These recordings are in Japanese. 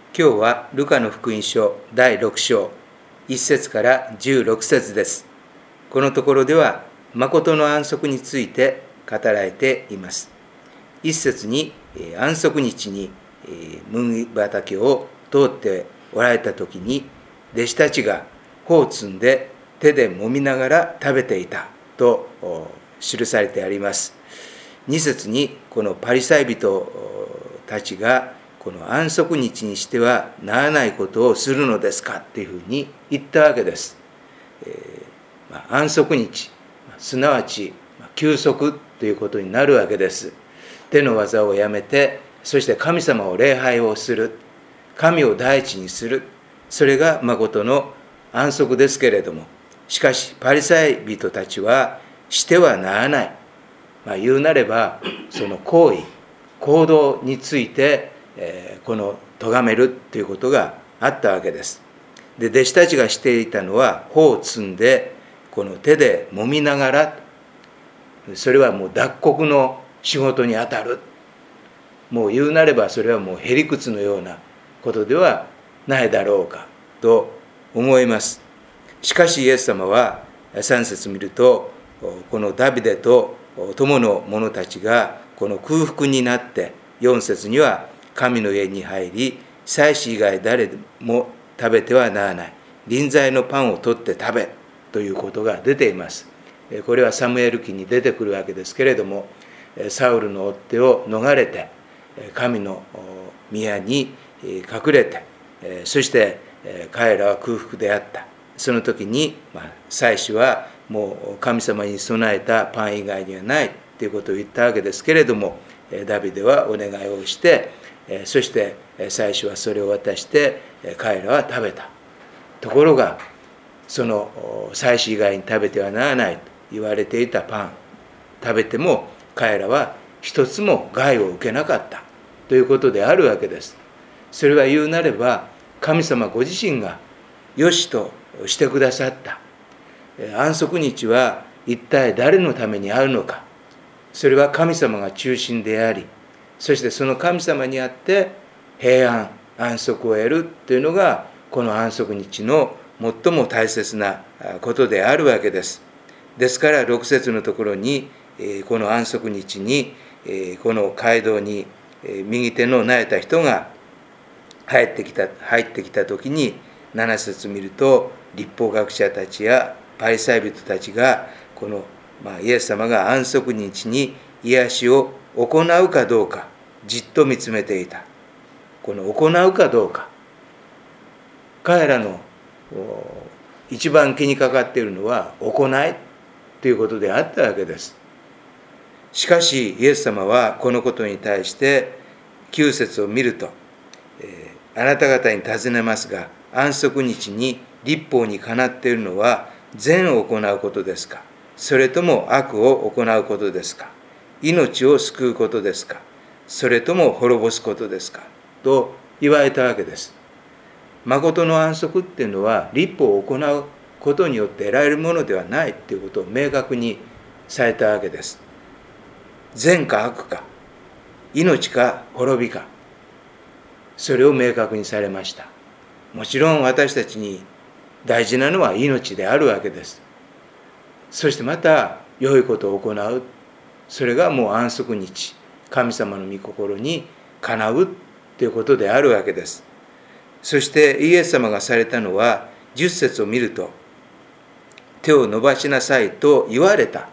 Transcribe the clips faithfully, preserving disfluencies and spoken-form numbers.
今日はルカの福音書だいろく章いっ節からじゅうろく節です。このところでは誠の安息について語られています。いっ節に安息日に麦畑を通っておられた時に弟子たちが穂を摘んで手で揉みながら食べていたと記されてあります。に節にこのパリサイ人たちがこの安息日にしてはならないことをするのですかっていうふうに言ったわけです。えーまあ、安息日すなわち休息ということになるわけです。手の技をやめて、そして神様を礼拝をする、神を第一にする、それが誠の安息ですけれども、しかしパリサイ人たちはしてはならない、まあ、言うなればその行為行動について、えー、この咎めるということがあったわけです。で弟子たちがしていたのは穂を摘んでこの手で揉みながら、それはもう脱穀の仕事にあたる、もう言うなればそれはもうへりくつのようなことではないだろうかと思います。しかしイエス様はさん節見ると、このダビデと友の者たちがこの空腹になって、よん節には神の家に入り祭司以外誰も食べてはならない臨在のパンを取って食べということが出ています。これはサムエル記に出てくるわけですけれども、サウルの追っ手を逃れて神の宮に隠れて、そして彼らは空腹であった。その時に、まあ、祭司はもう神様に備えたパン以外にはないということを言ったわけですけれども、ダビデはお願いをして、そして祭司はそれを渡して彼らは食べた。ところがその祭司以外に食べてはならないと言われていたパン食べても彼らは一つも害を受けなかったということであるわけです。それは言うなれば神様ご自身がよしとしてくださった安息日は一体誰のためにあるのか。それは神様が中心であり、そしてその神様にあって平安安息を得るというのがこの安息日の最も大切なことであるわけです。ですからろく節のところにこの安息日にこの街道に右手の萎えた人が入ってきた入ってきた時になな節見ると、律法学者たちやパリサイ人たちがこの、まあ、イエス様が安息日に癒しを行うかどうかじっと見つめていた。この行うかどうか、彼らの一番気にかかっているのは行いということであったわけです。しかしイエス様はこのことに対してきゅう節を見ると、えー、あなた方に尋ねますが、安息日に律法にかなっているのは善を行うことですか、それとも悪を行うことですか、命を救うことですか、それとも滅ぼすことですかと言われたわけです。誠の安息っていうのは律法を行うことによって得られるものではないということを明確にされたわけです。善か悪か、命か滅びか、それを明確にされました。もちろん私たちに大事なのは命であるわけです。そしてまた良いことを行う、それがもう安息日、神様の御心にかなうということであるわけです。そしてイエス様がされたのはじゅっ節を見ると、手を伸ばしなさいと言われた。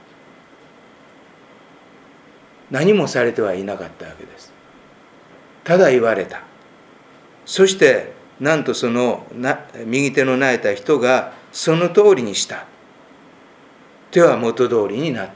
何もされてはいなかったわけです。ただ言われた。そしてなんとそのな右手の萎えた人がその通りにした。手は元通りになった。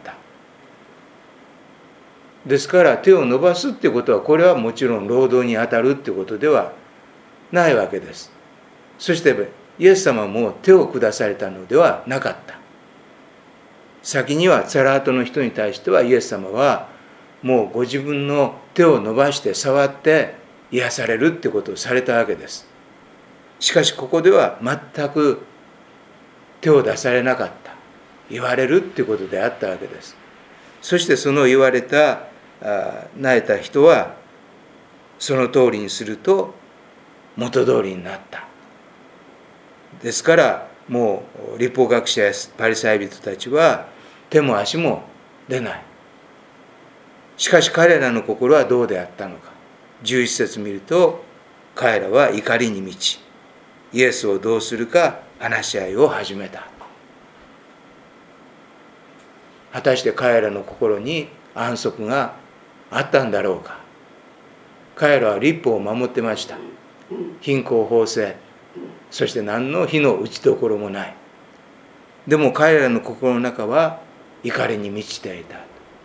ですから手を伸ばすっていうことは、これはもちろん労働に当たるっていうことではないわけです。そしてイエス様も手を下されたのではなかった。先にはツァラートの人に対してはイエス様はもうご自分の手を伸ばして触って癒されるってことをされたわけです。しかしここでは全く手を出されなかった。言われるっていうことであったわけです。そしてその言われた萎えた人はその通りにすると元通りになった。ですからもう律法学者やパリサイ人たちは手も足も出ない。しかし彼らの心はどうであったのか。じゅういち節見ると、彼らは怒りに満ち、イエスをどうするか話し合いを始めた。果たして彼らの心に安息があったんだろうか。彼らは律法を守ってました。貧困法制、そして何の火の打ちどころもない。でも彼らの心の中は怒りに満ちていた。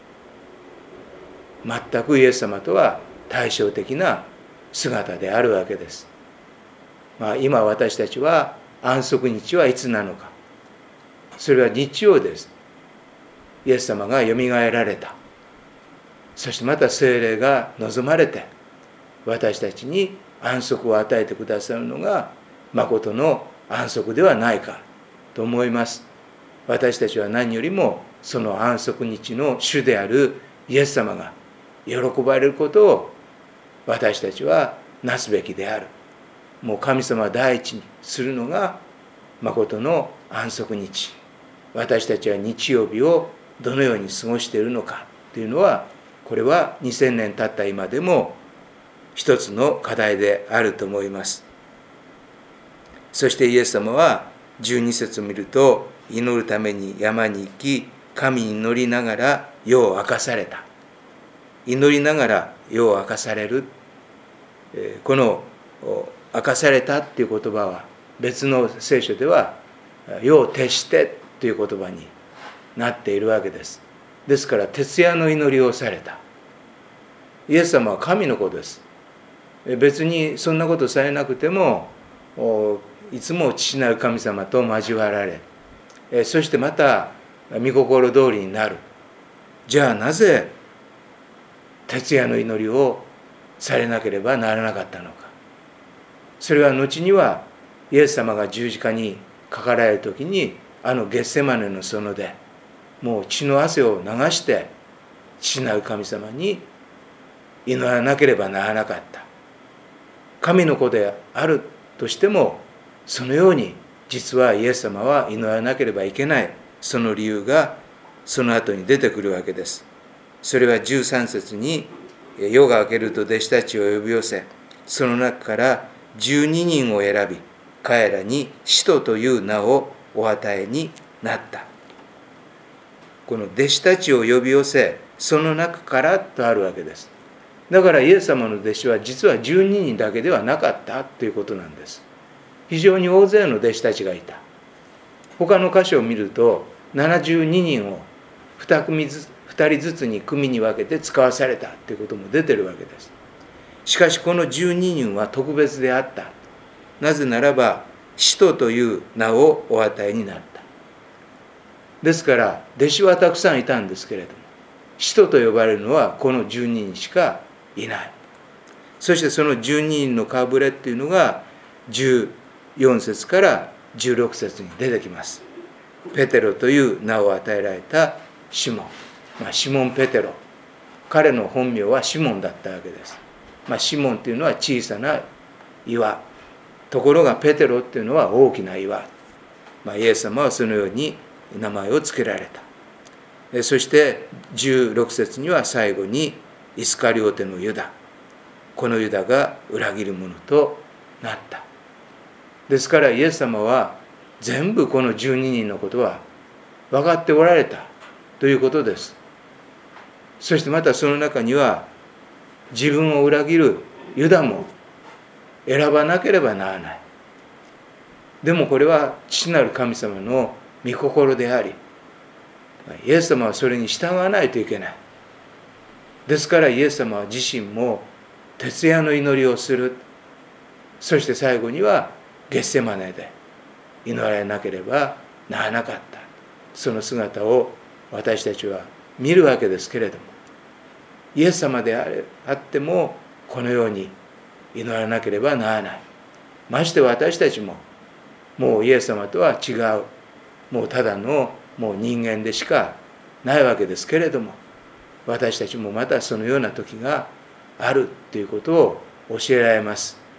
全くイエス様とは対照的な姿であるわけです。まあ、今私たちは安息日はいつなのか。それは日曜です。イエス様がよみがえられた。そしてまた聖霊が望まれて、私たちに安息を与えてくださるのが誠の安息ではないかと思います。私たちは何よりもその安息日の主であるイエス様が喜ばれることを私たちはなすべきである。もう神様を第一にするのが誠の安息日。私たちは日曜日をどのように過ごしているのかというのは、これはにせんねん経った今でも一つの課題であると思います。そしてイエス様はじゅうに節を見ると、祈るために山に行き、神に祈りながら夜を明かされた。祈りながら夜を明かされる。この明かされたっていう言葉は別の聖書では夜を徹してという言葉になっているわけです。ですから徹夜の祈りをされた。イエス様は神の子です。別にそんなことされなくてもいつも父なる神様と交わられ、そしてまた御心通りになる。じゃあなぜ徹夜の祈りをされなければならなかったのか。それは後にはイエス様が十字架にかかられる時に、あのゲッセマネの園でもう血の汗を流して父なる神様に祈らなければならなかった。神の子であるとしても、そのように実はイエス様は祈らなければいけない、その理由がその後に出てくるわけです。それはじゅうさん節に、夜が明けると弟子たちを呼び寄せ、その中からじゅうににんを選び、彼らに使徒という名をお与えになった。この弟子たちを呼び寄せ、その中からとあるわけです。だからイエス様の弟子は実はじゅうににんだけではなかったということなんです。非常に大勢の弟子たちがいた。他の箇所を見るとななじゅうににんをに組ずつふたりずつに組に分けて使わされたということも出てるわけです。しかしこのじゅうににんは特別であった。なぜならば使徒という名をお与えになった。ですから弟子はたくさんいたんですけれども、使徒と呼ばれるのはこのじゅうににんしかいない。そしてそのじゅうににんの顔ぶれっていうのがじゅうよん節からじゅうろく節に出てきます。ペテロという名を与えられたシモン、まあ、シモン・ペテロ、彼の本名はシモンだったわけです。まあ、シモンというのは小さな岩、ところがペテロっていうのは大きな岩、まあ、イエス様はそのように名前を付けられた。そしてじゅうろく節には最後にイスカリオテのユダ、このユダが裏切る者となった。ですからイエス様は全部このじゅうににんのことは分かっておられたということです。そしてまたその中には自分を裏切るユダも選ばなければならない。でもこれは父なる神様の御心であり、イエス様はそれに従わないといけない。ですからイエス様は自身も徹夜の祈りをする。そして最後にはゲッセマネで祈られなければならなかった。その姿を私たちは見るわけですけれども、イエス様であってもこのように祈らなければならない。まして私たちももうイエス様とは違う、もうただのもう人間でしかないわけですけれども、私たちもまたそのような時があるということを教えられます。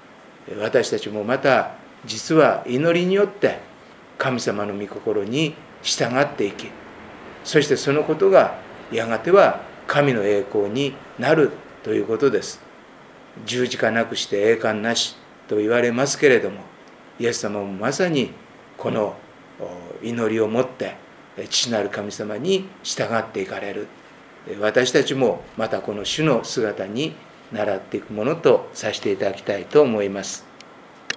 私たちもまた実は祈りによって神様の御心に従っていき、そしてそのことがやがては神の栄光になるということです。十字架なくして栄冠なしと言われますけれども、イエス様もまさにこの祈りをもって父なる神様に従っていかれる。私たちもまたこの主の姿に倣っていくものとさせていただきたいと思います。